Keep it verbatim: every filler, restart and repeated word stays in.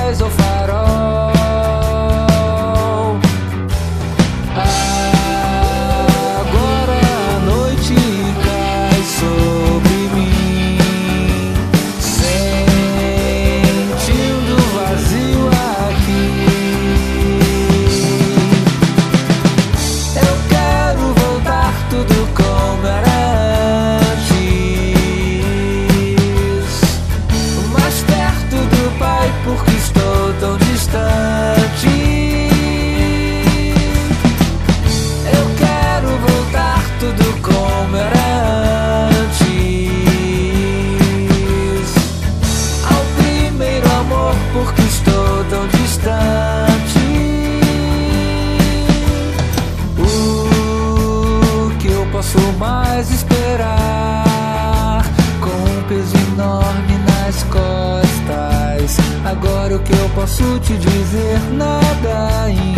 és o farol. Agora a noite cai sobre mim, sentindo vazio aqui. Eu quero voltar tudo como era antes, mais perto do Pai, porque estou tão distante. Eu quero voltar tudo como era antes, ao primeiro amor, porque estou tão distante. O que eu posso mais esperar, com um peso enorme nas costas? Agora o que eu posso te dizer? Nada ainda.